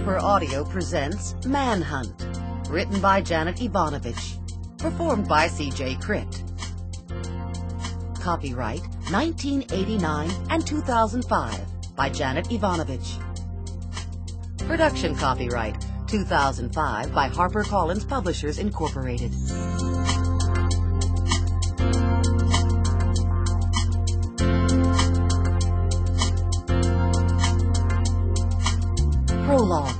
Harper Audio presents Manhunt, written by Janet Ivanovich, performed by C.J. Critt. Copyright 1989 and 2005 by Janet Ivanovich. Production copyright 2005 by HarperCollins Publishers Incorporated. Prologue.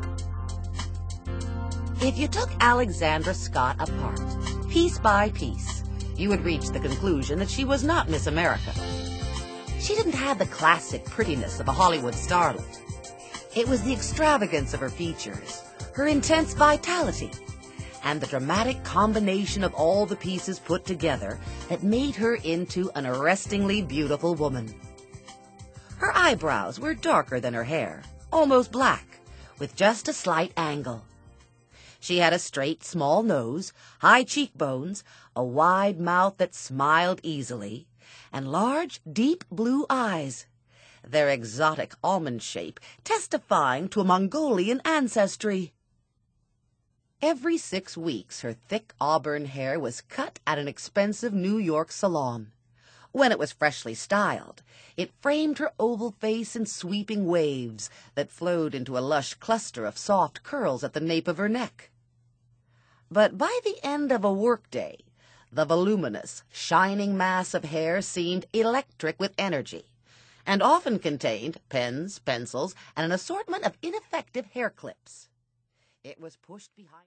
If you took Alexandra Scott apart, piece by piece, you would reach the conclusion that she was not Miss America. She didn't have the classic prettiness of a Hollywood starlet. It was the extravagance of her features, her intense vitality, and the dramatic combination of all the pieces put together that made her into an arrestingly beautiful woman. Her eyebrows were darker than her hair, almost black, with just a slight angle. She had a straight, small nose, high cheekbones, a wide mouth that smiled easily, and large, deep blue eyes, their exotic almond shape testifying to a Mongolian ancestry. Every 6 weeks her thick auburn hair was cut at an expensive New York salon. When it was freshly styled, it framed her oval face in sweeping waves that flowed into a lush cluster of soft curls at the nape of her neck. But by the end of a workday, the voluminous, shining mass of hair seemed electric with energy, and often contained pens, pencils, and an assortment of ineffective hair clips. It was pushed behind